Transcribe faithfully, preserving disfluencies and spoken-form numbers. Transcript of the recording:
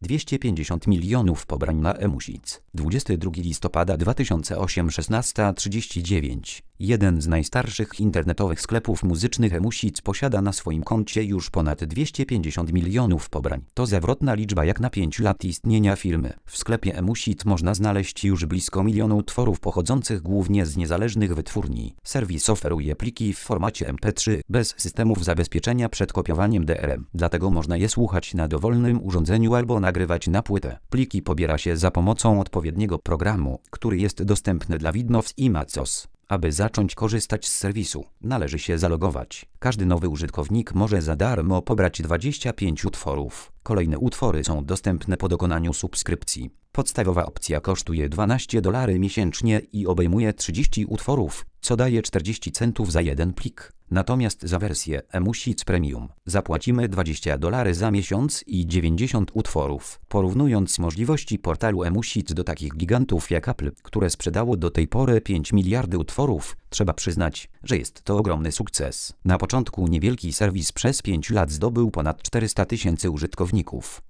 dwieście pięćdziesiąt milionów pobrań na eMusic. dwudziestego drugiego listopada dwa tysiące ósmego, szesnasta trzydzieści dziewięć. Jeden z najstarszych internetowych sklepów muzycznych eMusic posiada na swoim koncie już ponad dwieście pięćdziesiąt milionów pobrań. To zawrotna liczba jak na pięć lat istnienia firmy. W sklepie eMusic można znaleźć już blisko milionu utworów pochodzących głównie z niezależnych wytwórni. Serwis oferuje pliki w formacie em pe trzy bez systemów zabezpieczenia przed kopiowaniem D R M. Dlatego można je słuchać na dowolnym urządzeniu albo nagrywać na płytę. Pliki pobiera się za pomocą odpowiedniego programu, który jest dostępny dla Windows i MacOS. Aby zacząć korzystać z serwisu, należy się zalogować. Każdy nowy użytkownik może za darmo pobrać dwadzieścia pięć utworów. Kolejne utwory są dostępne po dokonaniu subskrypcji. Podstawowa opcja kosztuje dwanaście dolarów miesięcznie i obejmuje trzydzieści utworów, co daje czterdzieści centów za jeden plik. Natomiast za wersję eMusic Premium zapłacimy dwadzieścia dolarów za miesiąc i dziewięćdziesiąt utworów. Porównując możliwości portalu eMusic do takich gigantów jak Apple, które sprzedało do tej pory pięć miliardów utworów, trzeba przyznać, że jest to ogromny sukces. Na początku niewielki serwis przez pięć lat zdobył ponad czterysta tysięcy użytkowników.